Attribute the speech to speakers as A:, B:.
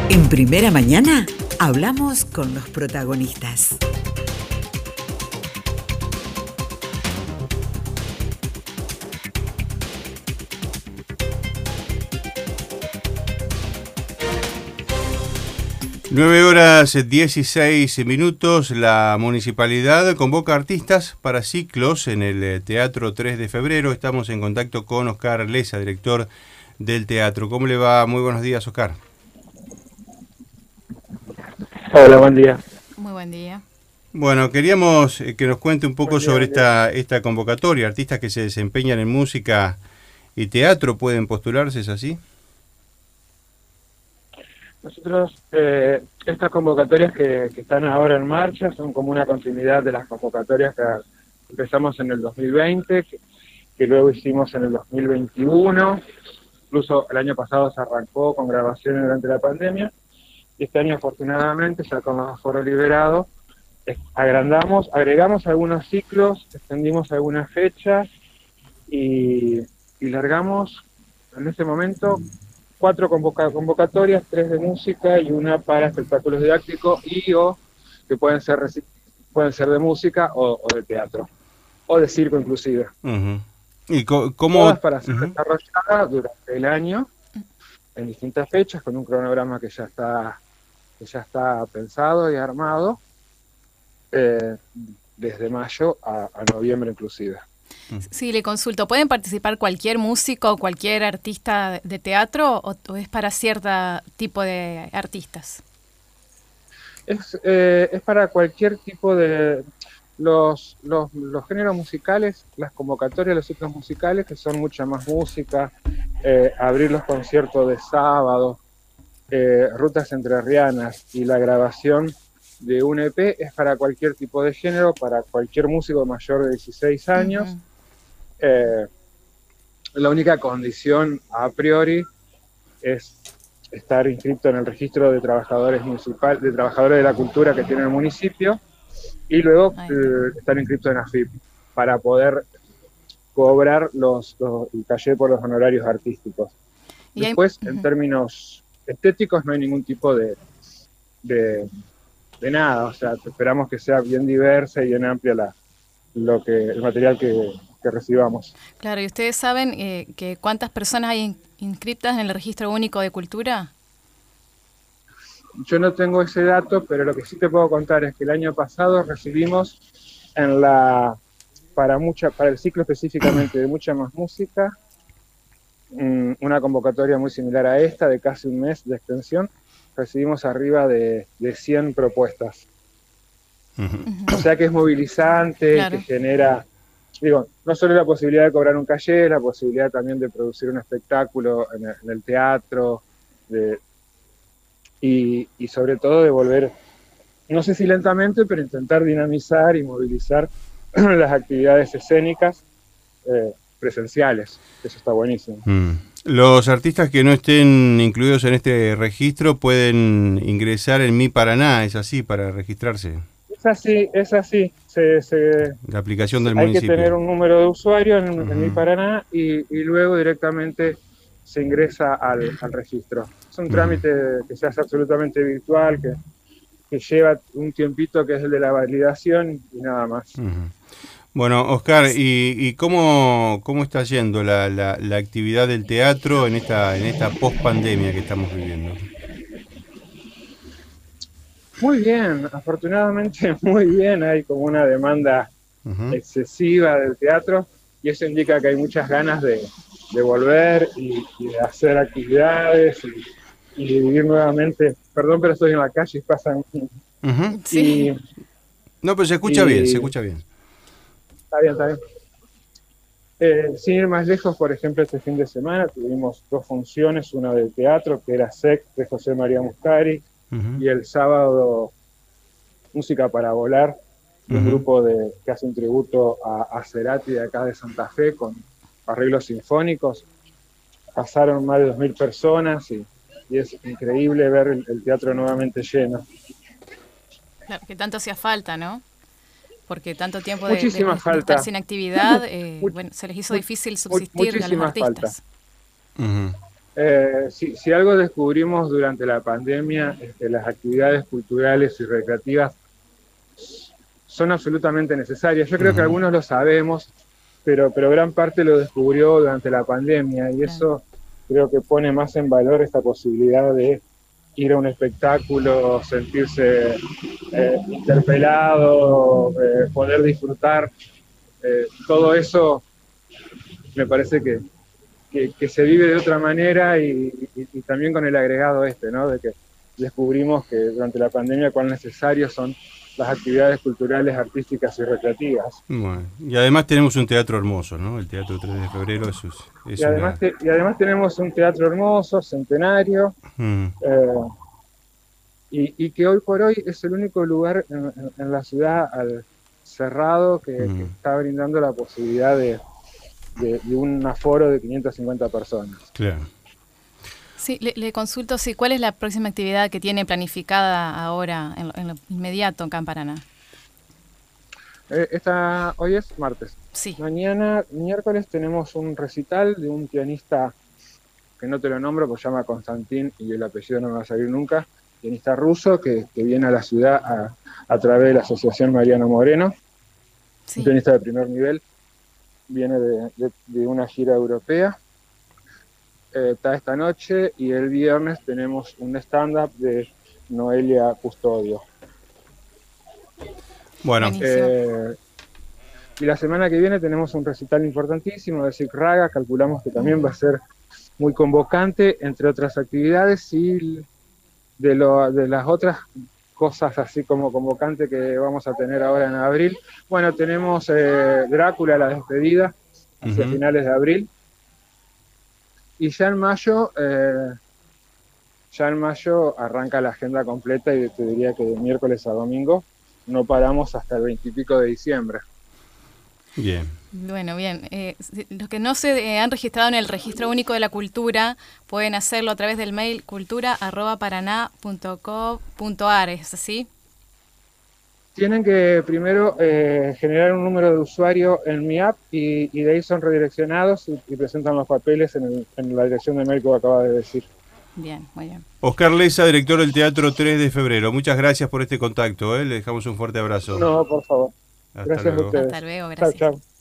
A: En Primera Mañana hablamos con los protagonistas.
B: Nueve horas 16 minutos. La municipalidad convoca artistas para ciclos en el Teatro 3 de Febrero. Estamos en contacto con Oscar Leza, director del teatro. ¿Cómo le va? Muy buenos días, Oscar.
C: Hola, buen día.
D: Muy buen día.
B: Bueno, queríamos que nos cuente un poco sobre esta convocatoria. Artistas que se desempeñan en música y teatro pueden postularse, ¿es así?
C: Nosotros, estas convocatorias que están ahora en marcha son como una continuidad de las convocatorias que empezamos en el 2020, que luego hicimos en el 2021, incluso el año pasado se arrancó con grabaciones durante la pandemia, y este año afortunadamente, ya con los aforos liberados, agregamos algunos ciclos, extendimos algunas fechas y largamos en este momento 4 convocatorias, 3 de música y una para espectáculos didácticos o que pueden ser de música o de teatro, o de circo inclusive.
B: Uh-huh. ¿Y cómo?
C: Todas para ser desarrolladas durante el año, en distintas fechas, con un cronograma que ya está pensado y armado, desde mayo a noviembre inclusive.
D: Sí, le consulto, ¿pueden participar cualquier músico o cualquier artista de teatro o es para cierto tipo de artistas?
C: Es para cualquier tipo de... Los géneros musicales, las convocatorias, los ciclos musicales, que son mucha más música, abrir los conciertos de sábado, rutas entrerrianas y la grabación de un EP es para cualquier tipo de género, para cualquier músico mayor de 16 años. Uh-huh. La única condición a priori es estar inscrito en el registro de trabajadores municipales, de trabajadores de la cultura que tiene el municipio, y luego estar inscrito en AFIP para poder cobrar el caché por los honorarios artísticos. Después, en términos estéticos, no hay ningún tipo de nada, o sea, esperamos que sea bien diversa y bien amplia el material que recibamos.
D: Claro, ¿y ustedes saben que cuántas personas hay inscritas en el Registro Único de Cultura?
C: Yo no tengo ese dato, pero lo que sí te puedo contar es que el año pasado recibimos para el ciclo específicamente de Mucha Más Música, una convocatoria muy similar a esta, de casi un mes de extensión. Recibimos arriba de 100 propuestas. Uh-huh. O sea que es movilizante, claro, que genera, no solo la posibilidad de cobrar un caché, la posibilidad también de producir un espectáculo en el teatro, y sobre todo de volver, no sé si lentamente, pero intentar dinamizar y movilizar las actividades escénicas presenciales. Eso está buenísimo.
B: Los artistas que no estén incluidos en este registro pueden ingresar en Mi Paraná, ¿es así, para registrarse?
C: Es así.
B: La aplicación del municipio.
C: Hay que tener un número de usuario en Mi Paraná y luego directamente se ingresa al registro. Es un trámite que se hace absolutamente virtual, que lleva un tiempito, que es el de la validación y nada más.
B: Bueno, Oscar, ¿y cómo está yendo la actividad del teatro en esta post-pandemia que estamos viviendo?
C: Muy bien, afortunadamente muy bien. Hay como una demanda excesiva del teatro y eso indica que hay muchas ganas de volver y de hacer actividades y de vivir nuevamente. Perdón, pero estoy en la calle y pasan...
D: Sí.
B: No, pero se escucha bien. Está
C: bien. Sin ir más lejos, por ejemplo, este fin de semana tuvimos 2 funciones, una de teatro, que era SEC, de José María Muscari, y el sábado Música para Volar, un grupo que hace un tributo a Cerati de acá de Santa Fe, con arreglos sinfónicos. Pasaron más de 2.000 personas y es increíble ver el teatro nuevamente lleno.
D: Claro, que tanto hacía falta, ¿no? Porque tanto tiempo
C: de
D: estar sin actividad, se les hizo difícil subsistir a los artistas.
C: Si algo descubrimos durante la pandemia es que las actividades culturales y recreativas son absolutamente necesarias. Yo creo que algunos lo sabemos, pero gran parte lo descubrió durante la pandemia y eso creo que pone más en valor esta posibilidad de ir a un espectáculo, sentirse interpelado, poder disfrutar. Todo eso me parece que se vive de otra manera y también con el agregado ¿no? De que descubrimos que durante la pandemia cuán necesarios son las actividades culturales, artísticas y recreativas.
B: Bueno, y además tenemos un teatro hermoso, ¿no? El Teatro 3 de Febrero es
C: y además tenemos un teatro hermoso, centenario, y que hoy por hoy es el único lugar en la ciudad cerrado que está brindando la posibilidad de un aforo de 550 personas.
B: Claro.
D: Sí, le consulto, ¿cuál es la próxima actividad que tiene planificada ahora, en lo inmediato, acá en Paraná?
C: Hoy es martes.
D: Sí.
C: Mañana, miércoles, tenemos un recital de un pianista que no te lo nombro, porque se llama Konstantin y el apellido no me va a salir nunca, pianista ruso que viene a la ciudad a través de la Asociación Mariano Moreno, sí. Un pianista de primer nivel, viene de una gira europea. Está esta noche y el viernes tenemos un stand-up de Noelia Custodio.
B: Bueno.
C: Y la semana que viene tenemos un recital importantísimo de Sic Raga, calculamos que también va a ser muy convocante, entre otras actividades, y de las otras cosas así como convocante que vamos a tener ahora en abril. Bueno, tenemos Drácula, la despedida, hacia finales de abril. Y ya en mayo arranca la agenda completa y te diría que de miércoles a domingo no paramos hasta el 20 y pico de diciembre.
B: Bien.
D: Bueno, bien. Los que no se han registrado en el Registro Único de la Cultura pueden hacerlo a través del mail cultura@paraná.gov.ar, ¿es así?
C: Tienen que primero generar un número de usuario en mi app y de ahí son redireccionados y presentan los papeles en la dirección de mail que acaba de decir.
D: Bien, muy bien.
B: Oscar Leza, director del Teatro 3 de Febrero. Muchas gracias por este contacto. Le dejamos un fuerte abrazo.
C: No, por favor.
B: Hasta
C: gracias
B: luego.
C: a ustedes.
D: Hasta luego, gracias.
C: Chao, chao.